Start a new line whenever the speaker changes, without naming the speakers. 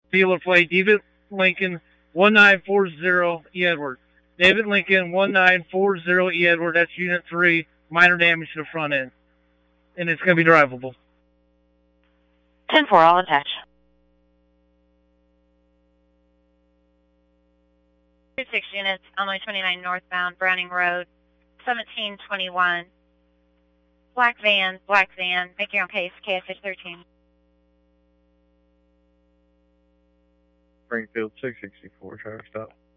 Dealer plate, David Lincoln 1940 E. Edward. David Lincoln 1940 E. Edward, that's Unit 3, minor damage to the front end. And it's going to be drivable.
10-4, all attached.
6 units, Illinois 29 northbound, Browning Road, 1721. Black van, making on case, KSH 13.
Springfield 664, traffic stop.